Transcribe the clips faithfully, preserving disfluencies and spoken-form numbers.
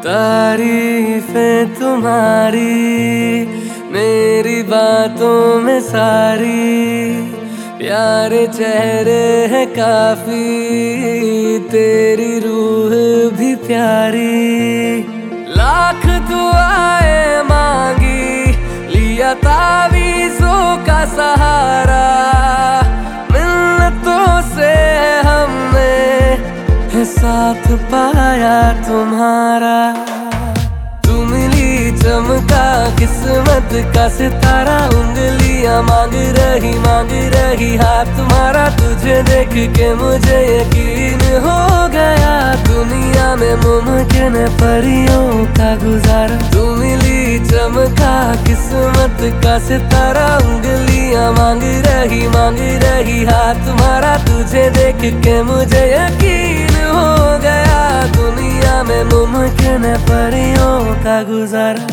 तारीफें तुम्हारी मेरी बातों में सारी, प्यारे चेहरे हैं काफी, तेरी रूह भी प्यारी। लाख दुआएं मांगी, लिया तावीज़ों का सहारा, मिन्नतों से हमने साथ पाया तुम्हारा। तू मिली चमका किस्मत का सितारा, उंगलियां मांग रही मांग रही हाथ तुम्हारा। तुझे देख के मुझे यकीन हो गया, दुनिया में मुमकिन है परियों का गुजारा। तू मिली चमका किस्मत का सितारा, उंगलियां मांग रही मांग रही हाथ तुम्हारा। तुझे देख के मुझे यकीन हो गया, दुनिया में मुमकिन है परियों का गुजारा।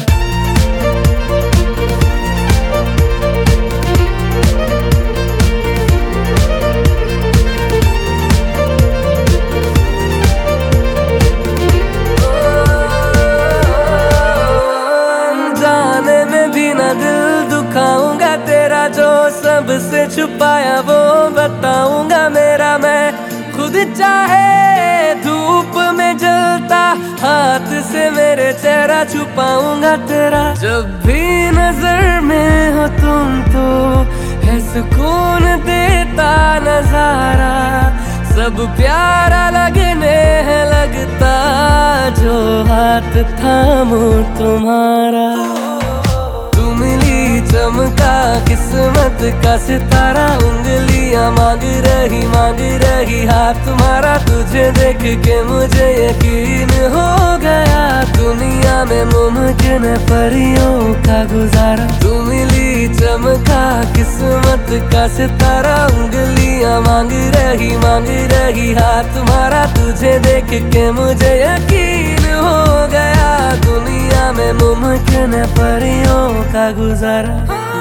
जाने में भी ना दिल दुखाऊंगा तेरा, जो सबसे छुपाया वो बताऊंगा मेरा। मैं खुद चाहे धूप में जलता, हाथ से मेरे चेहरा छुपाऊंगा तेरा। जब भी नजर में हो तुम तो है सुकून देता नजारा, सब प्यारा लगने है लगता, जो हाथ थामो तुम्हारा। तू मिली चमका किस्मत का सितारा, उंगलियां मांग रही मांग रही हाथ तुम्हारा। तुझे देख के मुझे यकीन हो गया, दुनिया में मुमकिन है परियों का गुजारा। तू मिली चमका किस्मत का सितारा, उंगलियां मांग रही मांग रही हाथ तुम्हारा। तुझे देख के मुझे यकीन हो गया, दुनिया में मुमकिन है परियों का गुजारा।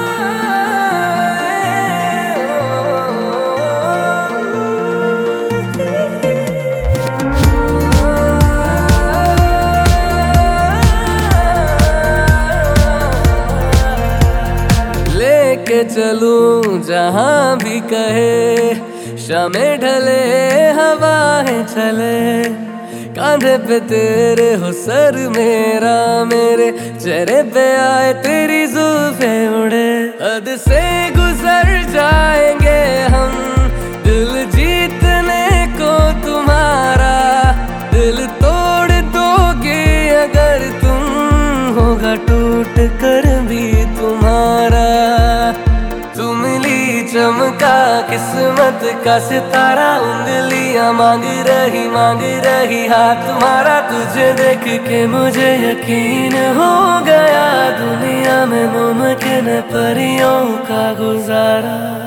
लेके चलूं जहां भी कहे, शामें ढले हवाएं चले, कांधे पे तेरे हो सर मेरा, मेरे चेहरे पे आए तेरी जुल्फे उड़े। हद से गुजर जाएंगे हम दिल जीतने को तुम्हारा, दिल तोड़ दोगे अगर तुम, होगा टूट कर भी तुम्हारा। तू मिली चमका किस्मत का सितारा, उंगलियां मांग रही मांग रही हाथ तुम्हारा। तुझे देख के मुझे यकीन हो गया, दुनिया में मुमकिन है परियों का गुजारा।